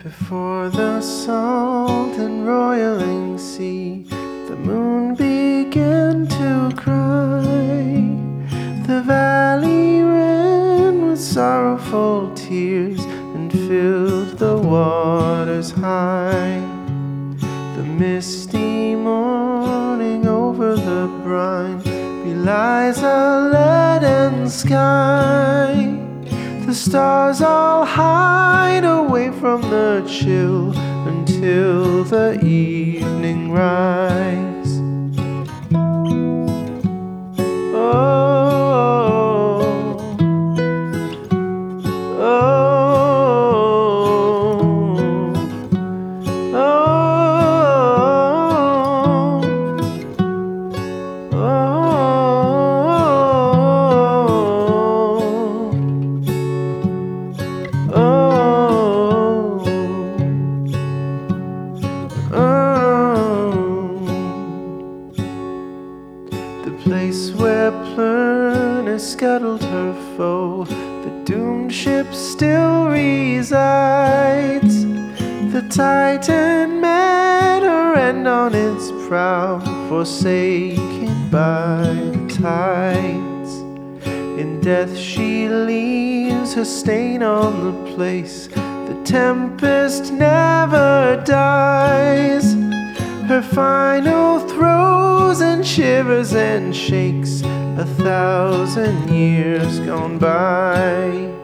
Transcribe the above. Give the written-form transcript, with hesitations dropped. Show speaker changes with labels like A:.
A: Before the salt and roiling sea, the moon began to cry. The valley ran with sorrowful tears and filled the waters high. The misty morning over the brine belies a leaden sky. The stars all hide away from the chill until the evening rise. Oh, oh, oh, oh, the place where Plurna scuttled her foe, the doomed ship still resides. The Titan met her end on its prow, forsaken by the tides. In death she leaves her stain on the place. The tempest never dies. Her final throes and shivers and shakes 1,000 years gone by.